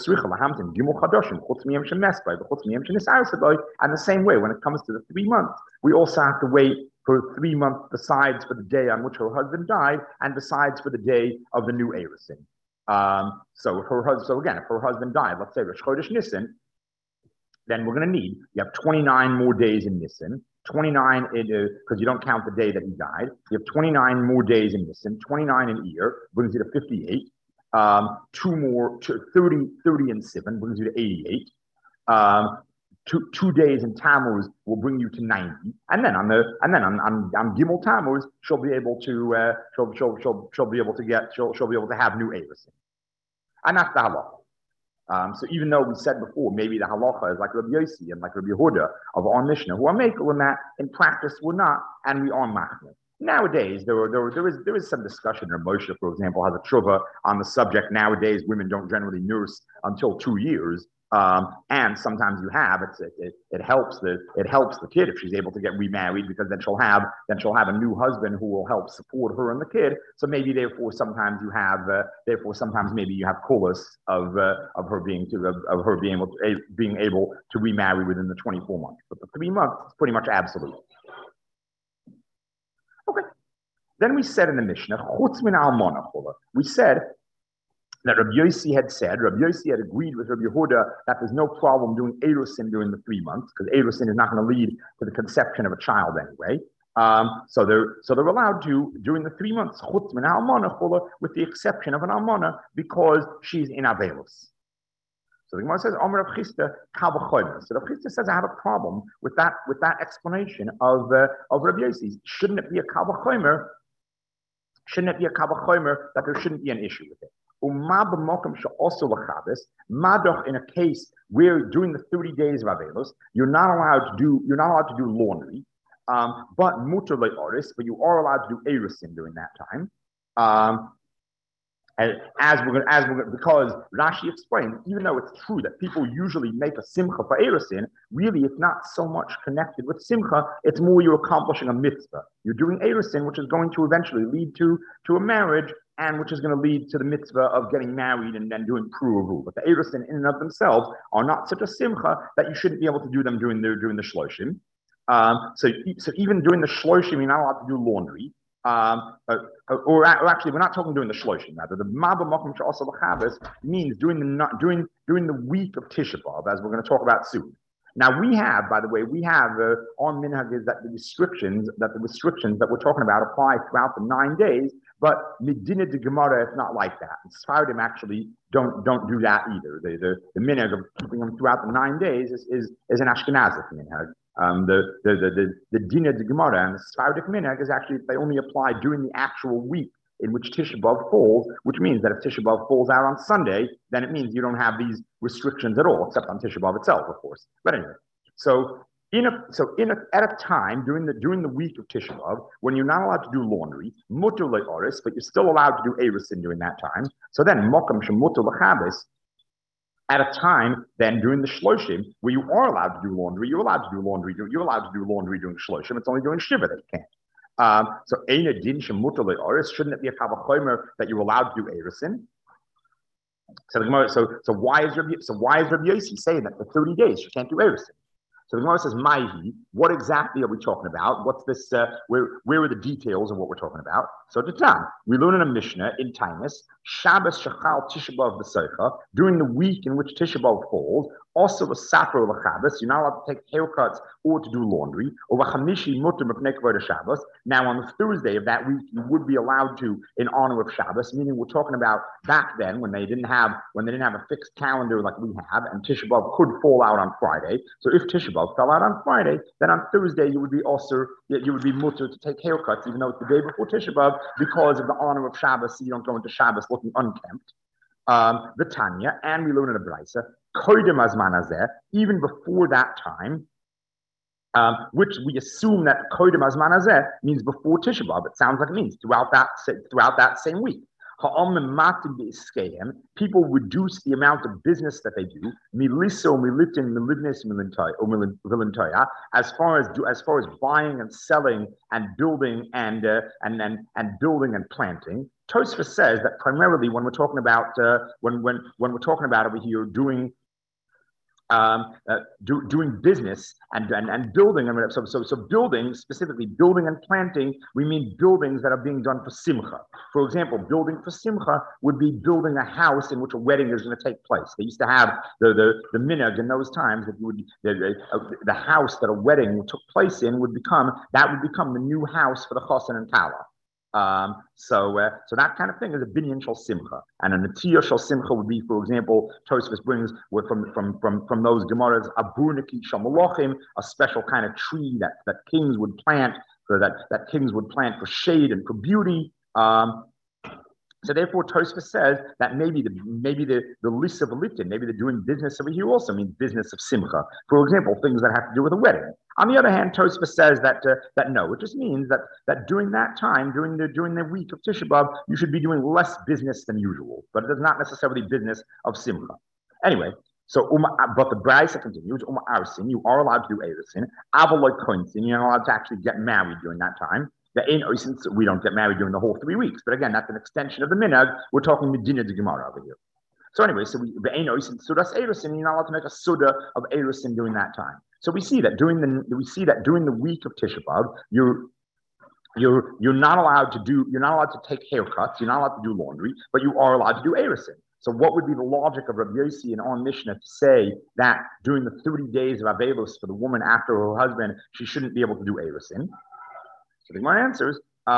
the same way, when it comes to the three months, we also have to wait for three months besides for the day on which her husband died and besides for the day of the new Erisin. Um, so if her husband, so again, if her husband died, let's say Rosh Chodesh Nisan, then we're going to need, you have twenty-nine more days in Nisan, twenty-nine in, because uh, you don't count the day that he died. You have twenty-nine more days in Nisan, twenty-nine in Iyar, brings you to fifty-eight. Um, two more, two, thirty, thirty and seven brings you to eighty-eight. Um, two two days in Tammuz will bring you to ninety, and then on the and then on on, on Gimel Tammuz she'll be able to uh, she'll, she'll she'll she'll be able to get she'll she'll be able to have new Erusin, and that's the halacha. Um, so even though we said before, maybe the halacha is like Rabbi Yossi and like Rabbi Yehuda of our Mishnah, who are makel in that, in practice we're not, and we are machmir. Nowadays, there, there, there, is, there is some discussion. Moshe, for example, has a tshuva on the subject. Nowadays, women don't generally nurse until two years. Um, and sometimes you have it's, it, it, it helps the it helps the kid if she's able to get remarried, because then she'll have then she'll have a new husband who will help support her and the kid. So maybe therefore sometimes you have uh, therefore sometimes maybe you have kulas of uh, of her being to of, of her being able to a, being able to remarry within the twenty-four months. But the three months is pretty much absolute. Okay. Then we said in the Mishnah, chutz min almana chula. We said that Rabbi Yossi had said, Rabbi Yossi had agreed with Rabbi Yehuda that there's no problem doing Erusin during the three months, because Erusin is not going to lead to the conception of a child anyway. Um, so they're so they're allowed to during the three months, chutz min almana chula, with the exception of an almana, because she's in avelus. So the Gemara says, Omer Rav Chisda kal v'chomer. So Rav Chisda says, I have a problem with that with that explanation of uh, of Rabbi Yossi. Shouldn't it be a kal v'chomer? Shouldn't it be a kal v'chomer that there shouldn't be an issue with it? In a case where during the thirty days of Avelos, you're not allowed to do you're not allowed to do laundry, um, but mutar le'oris, but you are allowed to do erusin during that time. Um, and as we're going, as we're going, because Rashi explains, even though it's true that people usually make a simcha for erusin, really it's not so much connected with simcha. It's more you're accomplishing a mitzvah. You're doing erusin, which is going to eventually lead to to a marriage, and which is going to lead to the mitzvah of getting married and then doing pruvu. But the erusin in and of themselves are not such a simcha that you shouldn't be able to do them during the during the shloshim. Um, so, so even during the shloshim, you're not allowed to do laundry. Um, uh, or, or actually, we're not talking during the shloshim. Rather, the maba makom she'asa l'chavos means during the not during during the week of Tisha B'av, as we're going to talk about soon. Now we have, by the way, we have uh, on minhag is that the restrictions that the restrictions that we're talking about apply throughout the nine days. But midina de Gemara, it's not like that. And Sfardim actually don't don't do that either. The the, the minhag of keeping them throughout the nine days is is, is an Ashkenazic minhag. Um, the the the the, the dina de Gemara and the Sfardic minhag is actually they only apply during the actual week in which Tisha B'av falls, which means that if Tisha B'av falls out on Sunday, then it means you don't have these restrictions at all, except on Tisha B'av itself, of course. But anyway, so in a so in a, at a time during the during the week of Tisha B'av, when you're not allowed to do laundry, mutar le'oris, but you're still allowed to do erusin during that time. So then mokam shemutar l'chabes. At a time, then during the shloshim, where you are allowed to do laundry, you're allowed to do laundry. You're allowed to do laundry during shloshim. It's only during shiva that you can't. Um, so ein adin shemutar le'oris. Shouldn't it be a kal v'chomer that you're allowed to do erusin? So the Gemara, so so why is Rabbi so why is Rabbi Yossi saying that for thirty days you can't do erusin? So the Gemara says, Maihi, what exactly are we talking about? What's this, uh, where, where are the details of what we're talking about? So to Tam, we learn in a Mishnah in Timus, Shabbos Shachal Tisha B'av B'Seicha, during the week in which Tisha B'av falls, also a Sapro L'Chabbos, you're not allowed to take haircuts or to do laundry, or V'chamishi Mutter Mepnei Kavod Shabbos. Now on the Thursday of that week, you would be allowed to in honor of Shabbos, meaning we're talking about back then when they didn't have, when they didn't have a fixed calendar like we have, and Tisha B'av could fall out on Friday. So if Tisha B'av fell out on Friday, then on Thursday you would be also, you would be mutter to take haircuts, even though it's the day before Tisha B'av, because of the honor of Shabbos, so you don't go into Shabbos looking unkempt. Um, the Tanya, and we learn in the Braisa, koydem azman hazeh, even before that time, um, which we assume that koydem azman hazeh means before Tisha B'av. It sounds like it means throughout that throughout that same week. People reduce the amount of business that they do. As far as do, as far as buying and selling and building and uh, and and and building and planting. Tosfos says that primarily when we're talking about uh, when when when we're talking about over here doing um, uh, do, doing business and, and and building. I mean, so so so building, specifically building and planting, we mean buildings that are being done for simcha. For example, building for simcha would be building a house in which a wedding is going to take place. They used to have the the the minhag in those times that you would the, the, the house that a wedding took place in would become that would become the new house for the chassan and kala. Um, so, uh, so that kind of thing is a binyan shel simcha, and a natiyah shel simcha would be, for example, Tosfos brings with, from from from from those gemaras aburniki shel malachim, a special kind of tree that that kings would plant, or that that kings would plant for shade and for beauty. Um, So therefore, Tosfos says that maybe the maybe the the list of litin, maybe the doing business over here also means business of simcha. For example, things that have to do with a wedding. On the other hand, Tosfos says that uh, that no, it just means that that during that time, during the during the week of Tisha B'av, you should be doing less business than usual, but it is not necessarily business of simcha. Anyway, so um, but the Braisa continues, um, arsin, you are allowed to do erisin, avaloy koinsin, you're not allowed to actually get married during that time. The ain since we don't get married during the whole three weeks, but again, that's an extension of the minhag. We're talking medina de Gemara over here. So anyway, so we the ain since sudas erusin, you're not allowed to make a suda of erusin during that time. So we see that during the we see that during the week of Tisha B'av, you're you're you're not allowed to do you're not allowed to take haircuts, you're not allowed to do laundry, but you are allowed to do erusin. So what would be the logic of Rabbi Yossi and on Mishnah to say that during the thirty days of Avelos for the woman after her husband, she shouldn't be able to do erusin? So the Gemara answers,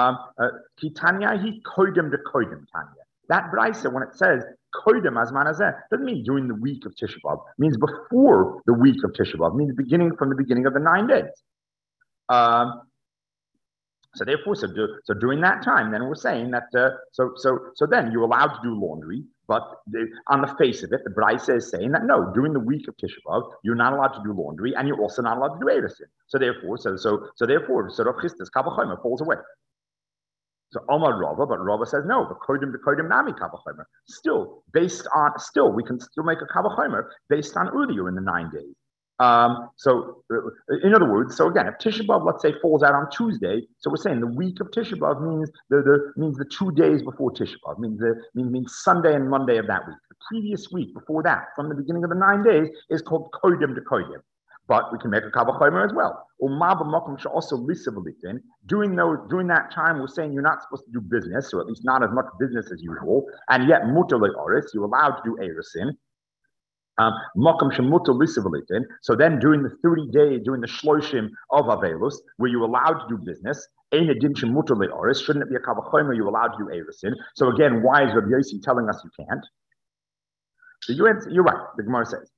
Kitanya he koidem de koidem tanya. That brisa, when it says koidem azman azeh, doesn't mean during the week of Tisha B'av. It means before the week of Tisha B'av. It means beginning from the beginning of the nine days. Um, so therefore, so, do, so during that time, then we're saying that. Uh, so so so then you're allowed to do laundry, but the, on the face of it, the brisa is saying that no, during the week of Tisha B'av, you're not allowed to do laundry, and you're also not allowed to do erusin. So therefore, so so so therefore, so Rav Chisda's kavachomer falls away. So Omar Rava, but Rava says no, the kodim the kodim nami kavachomer. Still based on still we can still make a kavachomer based on earlier in the nine days. Um, so, in other words, so again, if Tisha B'av, let's say, falls out on Tuesday, so we're saying the week of Tisha B'av means the, the means the two days before Tisha B'av, means the means, means Sunday and Monday of that week. The previous week before that, from the beginning of the nine days, is called Kodim to Kodim. But we can make a Kavachomer as well. Also during those during that time, we're saying you're not supposed to do business, or at least not as much business as usual, and yet mutar le'oris, you're allowed to do erusin. Um, so then during the thirty days, during the shloshim of Avelus, where you're allowed to do business, shouldn't it be a kavachomer? You're allowed to do erusin. So again, why is Rabbi Yossi telling us you can't? So you answer, you're right. The Gemara says,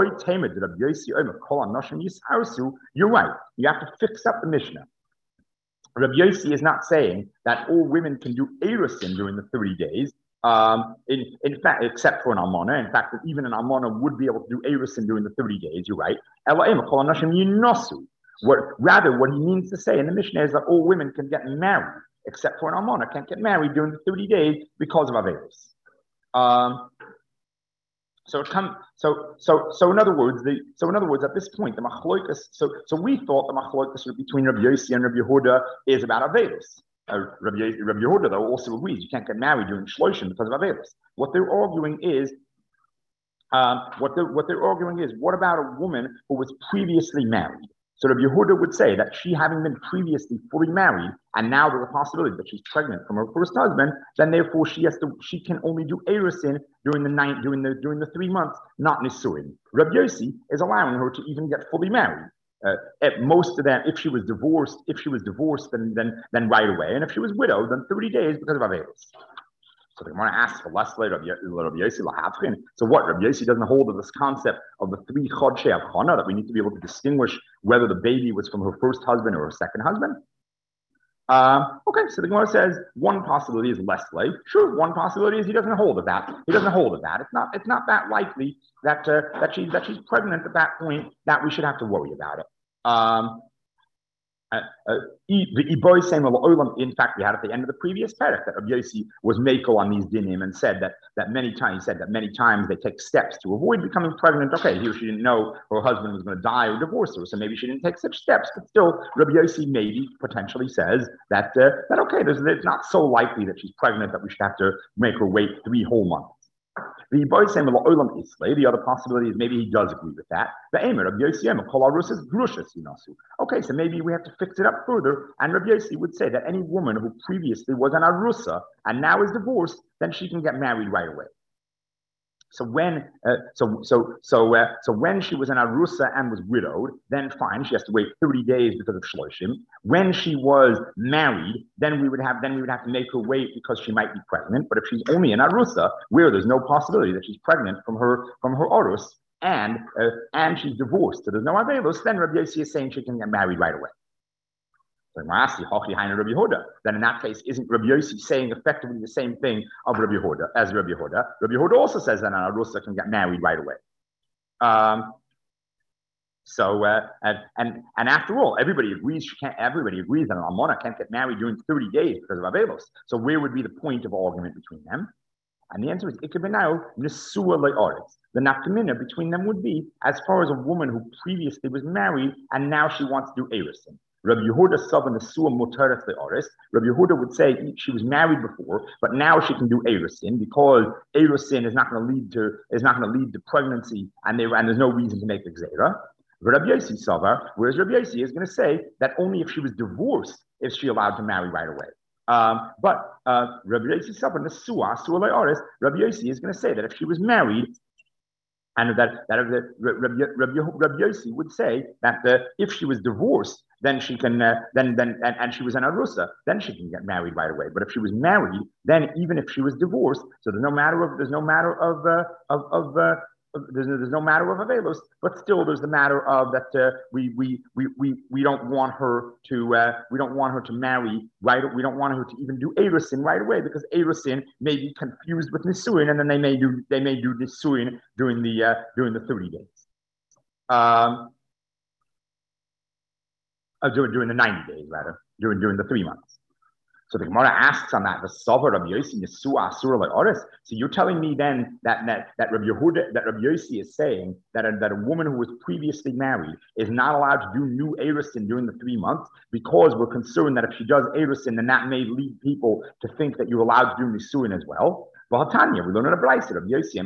you're right. You have to fix up the Mishnah. Rabbi Yossi is not saying that all women can do erusin during the thirty days. Um, in, in fact, except for an almana. In fact, even an almana would be able to do erusin during the thirty days. You're right. What, rather, what he means to say in the Mishnah is that all women can get married, except for an almana can't get married during the thirty days because of averus. Um, so it comes. So so so in other words, the so in other words, at this point, the machloikas. So so we thought the machloikas between Rabbi Yossi and Rabbi Yehuda is about averus. Uh, Rabbi, Rabbi Yehuda, though, also agrees you can't get married during shloshim because of averus. What they're arguing is, um, what they're what they're arguing is, what about a woman who was previously married? So Rabbi Yehuda would say that she, having been previously fully married, and now there's a possibility that she's pregnant from her first husband, then therefore she has to, she can only do erusin during the nine, during the during the three months, not nisuin. Rabbi Yossi is allowing her to even get fully married. Uh, at most of them, if she was divorced, if she was divorced, then then then right away, and if she was widowed, then thirty days because of averus. So they want to ask for less later Rabbi Yossi lahafchin. So what? Rabbi Yossi doesn't hold of this concept of the three chodshei avchana, that we need to be able to distinguish whether the baby was from her first husband or her second husband. Um, okay, so the Gemara says one possibility is less late. Sure, one possibility is he doesn't hold of that. He doesn't hold of that. It's not. It's not that likely that uh, that she that she's pregnant at that point that we should have to worry about it. Um, uh, uh, in fact, we had at the end of the previous parak that Rabbi Yossi was mekel on these dinim and said that that many times he said that many times they take steps to avoid becoming pregnant. Okay, he or she didn't know her husband was going to die or divorce her, so maybe she didn't take such steps. But still, Rabbi Yossi maybe potentially says that uh, that okay, there's, it's not so likely that she's pregnant that we should have to make her wait three whole months. The other possibility is maybe he does agree with that. Okay, so maybe we have to fix it up further. And Rabbi Yossi would say that any woman who previously was an arusa and now is divorced, then she can get married right away. So when, uh, so so so uh, so when she was an arusa and was widowed, then fine, she has to wait thirty days because of shloshim. When she was married, then we would have then we would have to make her wait because she might be pregnant. But if she's only an arusa, where there's no possibility that she's pregnant from her from her orus, and uh, and she's divorced, so there's no avelus, then Rabbi Yossi is saying she can get married right away. Then in that case, isn't Rabbi Yossi saying effectively the same thing of Rabbi Yehuda as Rabbi Yehuda? Rabbi Yehuda also says that an arusa can get married right away. Um, so uh, and, and and after all, everybody agrees she can't. Everybody agrees that an almana can't get married during thirty days because of avelos. So where would be the point of argument between them? And the answer is ikabenau nesua le'aretz. The nafkamina between them would be as far as a woman who previously was married and now she wants to do erusin. Rabbi Yehuda saw the Nesua Mutaret Le'aris. Rabbi Yehuda would say she was married before, but now she can do erusin because erusin is not going to lead to is not going to lead to pregnancy, and, they, and there's no reason to make the gzeira. Rabbi Yossi Savar, whereas Rabbi Yossi is going to say that only if she was divorced is she allowed to marry right away. Um, but uh, Rabbi Yossi Savar Nesua Sua Le'aris, Rabbi Yossi is going to say that if she was married. And that, that Rabbi, Rabbi, Rabbi, Rabbi Yossi would say that uh, if she was divorced, then she can, uh, then then and, and she was an arusa, then she can get married right away. But if she was married, then even if she was divorced, so there's no matter of there's no matter of uh, of of uh, there's, there's no matter of avelos, but still there's the matter of that uh, we, we we we we don't want her to uh, we don't want her to marry right. We don't want her to even do erusin right away because erusin may be confused with nisuin, and then they may do they may do nisuin during the uh, during the thirty days. Um, uh, during during the ninety days rather during during the three months. So the Gemara asks on that, the Sover Rabbi Yossi Yesua Asura Le'oris. So you're telling me then that that, that Rabbi Yehuda, that Rabbi Yossi is saying that a, that a woman who was previously married is not allowed to do new erusin during the three months because we're concerned that if she does erusin, then that may lead people to think that you're allowed to do nisuin as well. Well, Tanya, we learn in a brayso Rabbi Yossi,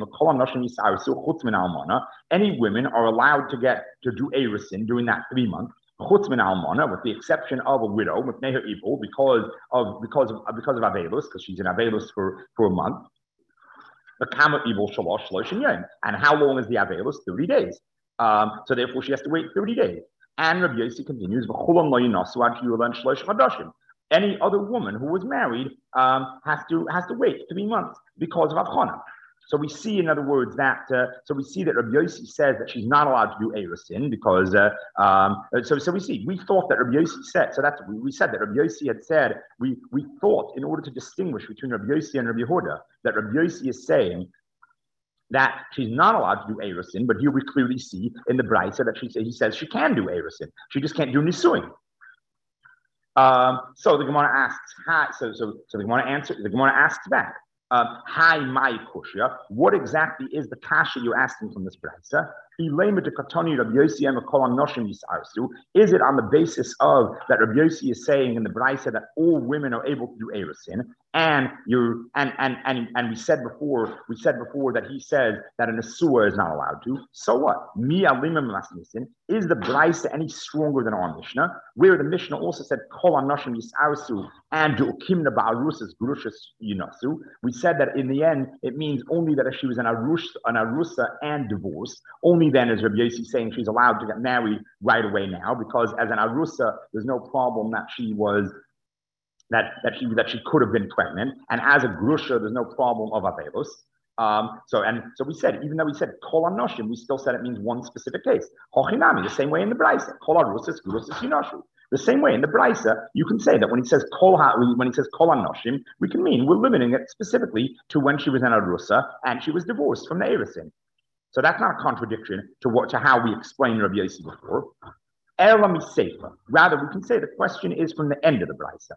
any women are allowed to get to do erusin during that three months. Chutz min almana, with the exception of a widow, with neher evil, because of because of because of avelus, because she's in avelus for for a month. The kama evil shalosh shloshim yom, and how long is the avelus? Thirty days. Um, so therefore, she has to wait thirty days. And Rabbi Yossi continues, v'chulam lo yinasu ad sheyulan shlosh chadashim. Any other woman who was married um, has to has to wait three months because of avchana. So we see, in other words, that uh, so we see that Rabbi Yossi says that she's not allowed to do erusin because uh, um, so so we see we thought that Rabbi Yossi said so that's we, we said that Rabbi Yossi had said we we thought in order to distinguish between Rabbi Yossi and Rabbi Yehuda that Rabbi Yossi is saying that she's not allowed to do erusin, but here we clearly see in the brayso that she he says she can do erusin, she just can't do nisuin. Um, so the Gemara asks, hi, so so so the Gemara answer the Gemara asks back. Um, Hi, my kushya. What exactly is the kasha you're asking from this brayso? Is it on the basis of that Rabbi Yossi is saying in the brayso that all women are able to do erusin, and you and and and and we said before we said before that he says that an asua is not allowed to. So what? Mi alimim lasnisin. Is the brayso any stronger than our Mishnah, where the Mishnah also said kol anoshim yisarsu and ukimna ba'arusas grushas yunasu? We said that in the end it means only that if she was an arush an arusa and divorced, only then is Rabbi Yossi saying she's allowed to get married right away now, because as an arusa, there's no problem that she was that that she that she could have been pregnant, and as a grusha, there's no problem of avelus. Um, so and so we said, even though we said kol anoshim, we still said it means one specific case. Hochinami, the same way in the brayso, kol arusas grusas yinashu. The same way in the brayso, you can say that when he says kol ha, when he says kol anoshim, we can mean we're limiting it specifically to when she was an arusa and she was divorced from the erusin. So that's not a contradiction to what to how we explained Rabbi Yossi before. Rather, we can say the question is from the end of the brayso.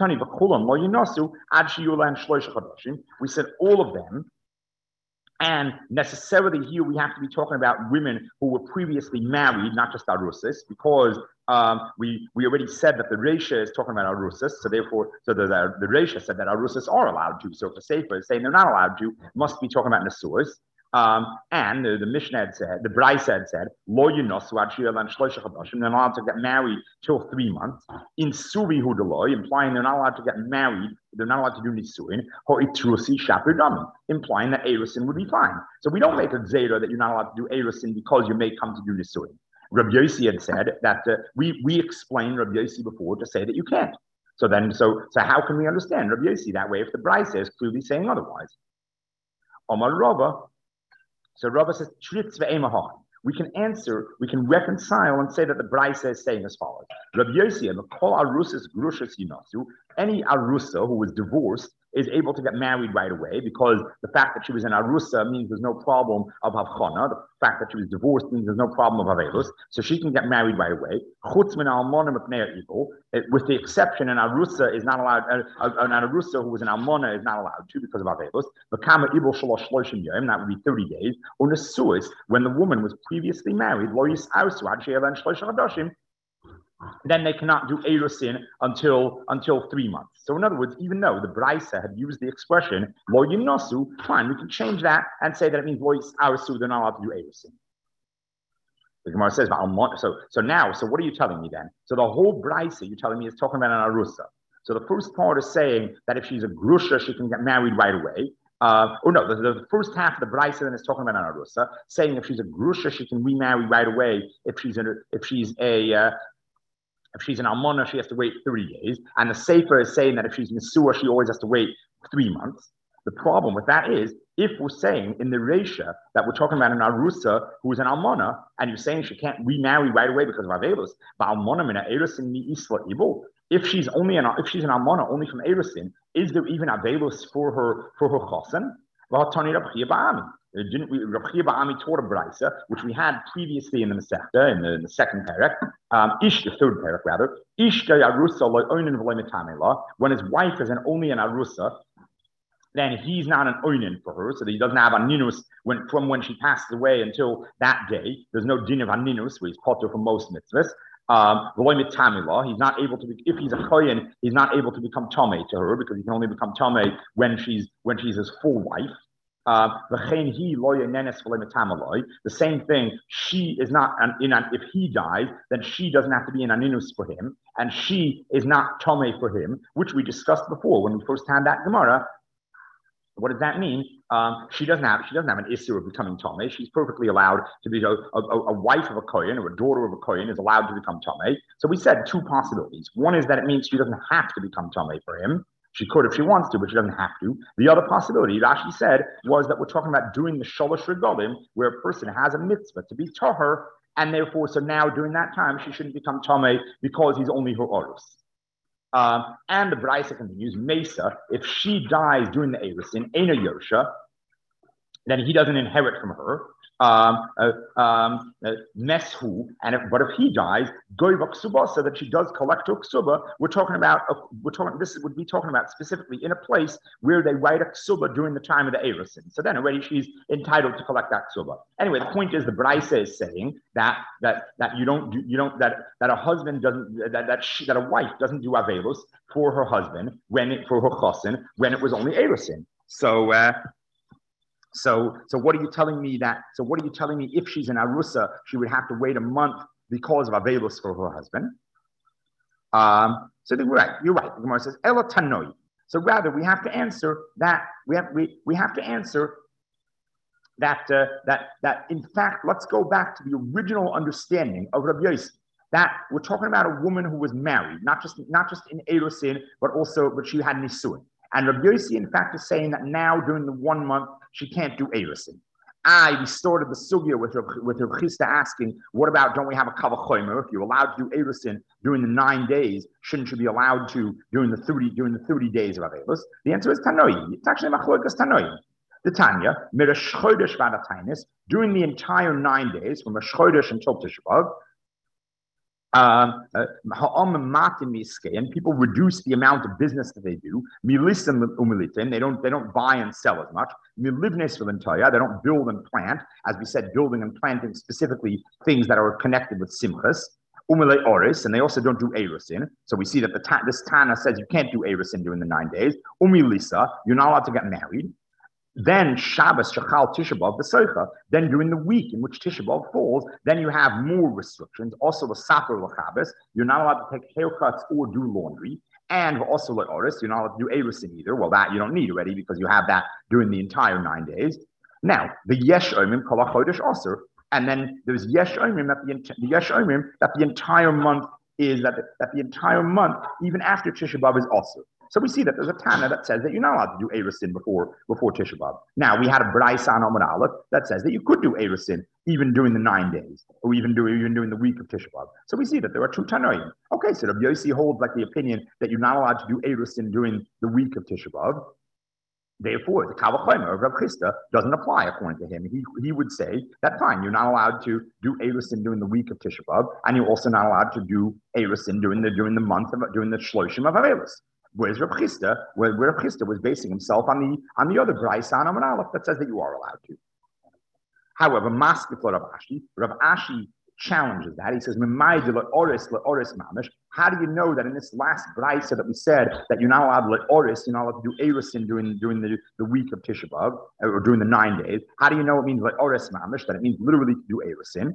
We said all of them, and necessarily here we have to be talking about women who were previously married, not just arusas, because um, we we already said that the Reisha is talking about arusas, so therefore, so the the Reisha said that arusas are allowed to. So if the Sefer is saying they're not allowed to, must be talking about nasuas. Um, and the, the Mishnah had said, the Bryce had said, Lo Yunosu ad Shia Lan Shloisha Chadashim, they're not allowed to get married till three months. In Suri Hudaloy, implying they're not allowed to get married, they're not allowed to do Nisuin, Ho Itrusi Shapir Dami, implying that Erusin would be fine. So we don't make a Zeta that you're not allowed to do Erusin because you may come to do Nisuin. Rabbi Yossi had said that uh, we we explained Rabbi Yossi before to say that you can't. So then, so so how can we understand Rabbi Yossi that way if the Bryce is clearly saying otherwise? Omar Rava. So Rava says, we can answer, we can reconcile and say that the Bryce is saying as follows. Rabbi Yossi, any Arusa who was divorced is able to get married right away because the fact that she was an Arusa means there's no problem of Havchana. The fact that she was divorced means there's no problem of Avelus. So she can get married right away. With the exception, an Arusa is not allowed, uh, an Arusa who was an Almona is not allowed to because of Avelus. That would be thirty days. When the woman was previously married, then they cannot do Erusin until until three months. So in other words, even though the Braisa had used the expression Lo Yinosu, fine, we can change that and say that it means Lo Yis'arsu, they're not allowed to do Erusin. The Gemara says, so so now, so what are you telling me then? So the whole Braisa you're telling me is talking about an Arusa. So the first part is saying that if she's a Grusha, she can get married right away. Uh, or no, the, the first half of the Braisa then is talking about an Arusa, saying if she's a Grusha, she can remarry right away if she's a, if she's a uh, If she's an almana, she has to wait thirty days. And the Sefer is saying that if she's Nesua, she always has to wait three months. The problem with that is, if we're saying in the Reisha that we're talking about an Arusa who is an almana, and you're saying she can't remarry right away because of Avelus, but almana mina erusin mi isla ibul. If she's only an if she's an almana only from erusin, is there even Avelus for her for her chosen? Didn't we? Rav Chia Ba'ami taught a brisa, which we had previously in the Masechta, in the, in the second parak, um, Ish, the third parak rather. Ish Arusa lo'onin v'lo'mitamela. When his wife is an only an arusa, then he's not an oinin for her, so that he doesn't have a ninus when from when she passes away until that day. There's no din of a ninus, where he's potter for most mitzvahs. Um, he's not able to be, if he's a kohen, he's not able to become tamei to her because he can only become tamei when she's when she's his full wife. Uh, the same thing, she is not an, in an, if he dies, then she doesn't have to be an aninus for him, and she is not tamei for him, which we discussed before when we first had that Gemara. What does that mean? Um, she doesn't have she doesn't have an issue of becoming tamei. She's perfectly allowed to be a, a, a wife of a kohen or a daughter of a kohen is allowed to become tamei. So we said two possibilities. One is that it means she doesn't have to become tamei for him. She could if she wants to, but she doesn't have to. The other possibility, Rashi said, was that we're talking about doing the sholosh regalim, where a person has a mitzvah to be toher, and therefore, so now during that time, she shouldn't become tamei because he's only her orus. Um, and the Braisa continues, Mesa, if she dies during the Erusin, Eina Yosha, then he doesn't inherit from her. Um, uh, um, uh, Meshu, and if, but if he dies, Goyva Ksuba, so that she does collect her Ksuba. We're talking about, uh, we're talking, this would be talking about specifically in a place where they write a Ksuba during the time of the Erusin. So then already she's entitled to collect that Ksuba. Anyway, the point is the Braisa is saying that that that you don't do, you don't that that a husband doesn't that that she, that a wife doesn't do Avelus for her husband when it, for her chosin when it was only Erusin. So. Uh, So, so what are you telling me that? So, what are you telling me? If she's an arusa, she would have to wait a month because of avelus for her husband. Um, so you're right. You're right. The Gemara says ela tanoi. So rather, we have to answer that. We have we we have to answer that uh, that that. In fact, let's go back to the original understanding of Rabbi Yossi. That we're talking about a woman who was married, not just not just in erusin, but also but she had nisuin. And Rabbi Yossi, in fact, is saying that now during the one month she can't do erusin. I distorted the sugya with her, with her chista asking, what about, don't we have a kavachomer? If you're allowed to do erusin during the nine days, shouldn't you be allowed to during the thirty during the thirty days of avelus? The answer is tanoi. It's actually machlokas tanoi. The Tanya, mirash chodesh vadatainis, during the entire nine days from Rosh Chodesh until Tisha B'av, Um, uh, and people reduce the amount of business that they do. They don't they don't buy and sell as much. They don't build and plant, as we said, building and planting specifically things that are connected with simchas. And they also don't do erusin. So we see that the ta- this Tana says you can't do erusin during the nine days. Umilisa, you're not allowed to get married. Then Shabbos Shachal Tisha B'Av B'Soicha. Then during the week in which Tisha B'Av falls, then you have more restrictions. Also, the Safer L'Chabbos, you're not allowed to take haircuts or do laundry. And also L'Oris, you're not allowed to do Erusin either. Well, that you don't need already because you have that during the entire nine days. Now, the Yesh Omim Kol HaChodesh Osir. And then there's Yesh Omim that the, the Yesh Omim that the entire month is that the, that the entire month, even after Tisha B'Av, is Osir. So we see that there's a Tana that says that you're not allowed to do Erusin before before Tisha B'Av. Now we had a Braisa on Amud Aleph that says that you could do Erusin even during the nine days, or even do even during the week of Tisha B'Av. So we see that there are two Tanoim. Okay, so Rabbi Yossi holds like the opinion that you're not allowed to do Erusin during the week of Tisha B'Av. Therefore, the Kal Vachomer of Rav Chisda doesn't apply according to him. He, he would say that fine, you're not allowed to do Erusin during the week of Tisha B'Av, and you're also not allowed to do Erusin during the during the month of during the Shloshim of Avelis. Whereas Rav Chisda, where, where Rav Chisda was basing himself on the on the other Braisa on Amud Aleph that says that you are allowed to. However, Maskif Rav Ashi, Rav Ashi challenges that. He says, oris oris mamish. How do you know that in this last Braisa that we said that you're not allowed to oris, you're not allowed to do erusin during during the, the week of Tisha B'Av, or during the nine days? How do you know it means oris mamish, that it means literally to do erusin?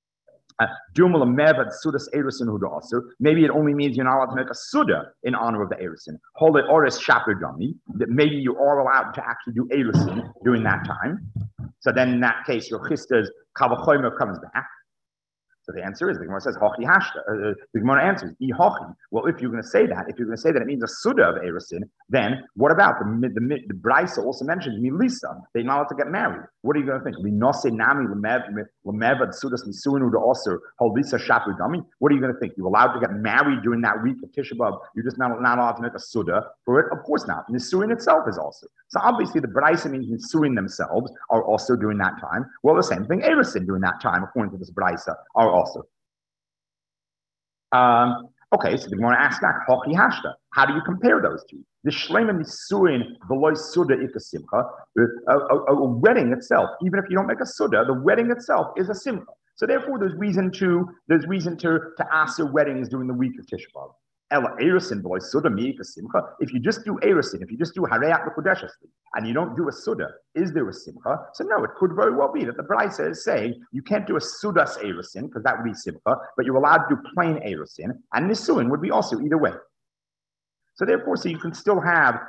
Maybe it only means you're not allowed to make a suda in honor of the erusin. Hold it oris shaper dummy. That maybe you are allowed to actually do erusin during that time. So then in that case, your chista's kavachomer comes back. So the answer is, the Gemara says, Hochi Hashta. Uh, the Gemara answers, I Hochi. Well, if you're going to say that, if you're going to say that it means a Suda of Erusin, then what about the the, the, the Braisa also mentions Milisa? They're not allowed to get married. What are you going to think? Linose Nami Lemevad Sudas Nisuinu to Osir Holisa Shapu Dami? What are you going to think? You're allowed to get married during that week of Tisha B'Av. You're just not, not allowed to make a Suda for it? Of course not. Nisuin itself is also. So obviously the Braisa means Nisuin themselves are also during that time. Well, the same thing, Erusin during that time, according to this Braisa, are also. Um, okay, so the Gemara asks back, Hochi Hashta. How do you compare those two? The Shleim and Nisuin below Suda Ikasimcha, a, a, a wedding itself, even if you don't make a Suda, the wedding itself is a Simcha. So therefore, there's reason to there's reason to to ask weddings during the week of Tisha B'Av. Ela Erusin below Suda Miika Simcha. If you just do Erusin, if you just do Hareat L'Kodeshesli, and you don't do a Suda, is there a Simcha? So no, it could very well be that the Braisa is saying you can't do a Sudas Erusin, because that would be Simcha, but you're allowed to do plain Erusin, and Nisuin would be also either way. So therefore, so you can still have,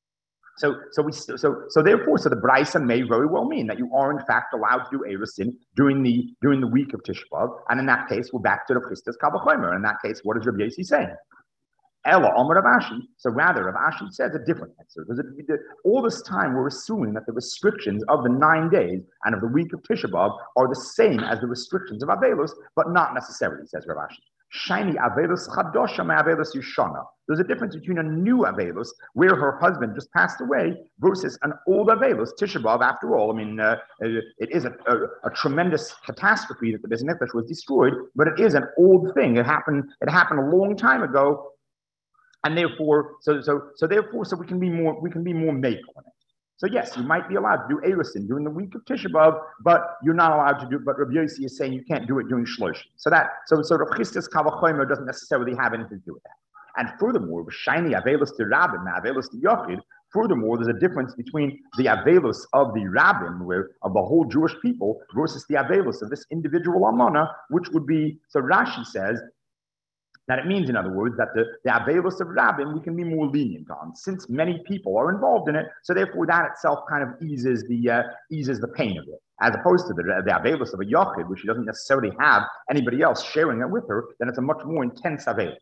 so so we so so therefore, so the Braisa may very well mean that you are in fact allowed to do Erusin during the during the week of Tisha B'Av, and in that case, we're back to the Christus Kavachomer. In that case, what is Rabbi Yossi saying? Ella Omer Rav Ashi. So rather, Rav Ashi says a different answer. A, all this time, we're assuming that the restrictions of the nine days and of the week of Tisha B'Av are the same as the restrictions of Avelus, but not necessarily, says Rav Ashi. Shiny Avelus Chadosha me Avelus Yushana. There's a difference between a new Avelus, where her husband just passed away, versus an old Avelus, Tisha B'Av, after all. I mean, uh, it is a, a, a tremendous catastrophe that the Beis Hamikdash was destroyed, but it is an old thing. It happened, it happened a long time ago. And therefore, so so so therefore, so we can be more we can be more make on it. So yes, you might be allowed to do Erusin during the week of Tisha B'Av, but you're not allowed to do. But Rabbi Yossi is saying you can't do it during Shloshim. So that so so Rav Chisda's Kavachomer doesn't necessarily have anything to do with that. And furthermore, shiny Avelus to Rabbim, Avelus to Yochid. Furthermore, there's a difference between the Avelus of the Rabbim, where of the whole Jewish people, versus the Avelus of this individual Amana, which would be. So Rashi says that it means, in other words, that the, the Avelus of Rabbim we can be more lenient on, since many people are involved in it. So therefore, that itself kind of eases the uh, eases the pain of it, as opposed to the the Avelus of a Yochid, which she doesn't necessarily have anybody else sharing it with her. Then it's a much more intense Avelus.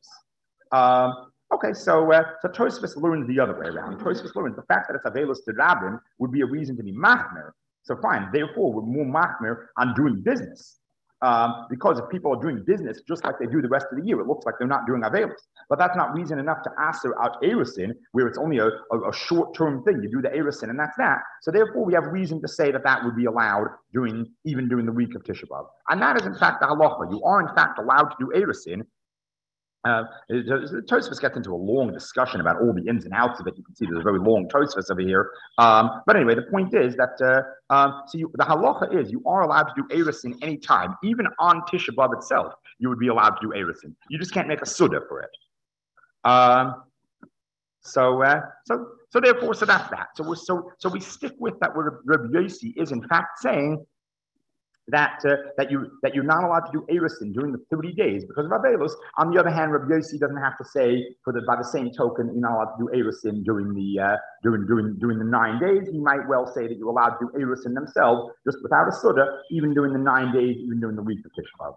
Um, okay, so uh, so Tosfos learns the other way around. Tosfos learns the fact that it's Avelus to Rabbim would be a reason to be machmer. So fine, therefore we're more machmer on doing business. Um, because if people are doing business just like they do the rest of the year, it looks like they're not doing Avelus. But that's not reason enough to aser out Erusin, where it's only a, a, a short-term thing. You do the Erusin and that's that. So therefore, we have reason to say that that would be allowed during even during the week of Tisha B'Av. And that is in fact the halacha. You are in fact allowed to do Erusin. Uh, Tosfos gets into a long discussion about all the ins and outs of it. You can see there's a very long Tosfos over here. Um, but anyway, the point is that uh, um, so you, the halacha is you are allowed to do Erusin any time, even on Tisha B'Av itself. You would be allowed to do Erusin. You just can't make a suda for it. Um, so, uh, so, So therefore, so that's that. So we so so we stick with that. Where Rabbi Yossi is in fact saying that uh, that you that you're not allowed to do erusin during the thirty days because of Avelus. On the other hand, Rabbi Yossi doesn't have to say for the by the same token you're not allowed to do erusin during the uh, during during during the nine days. He might well say that you're allowed to do erusin themselves just without a suda, even during the nine days, even during the week of Tisha B'av.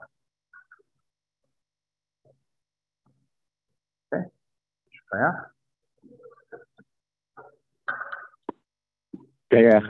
Okay. Yeah. Yeah.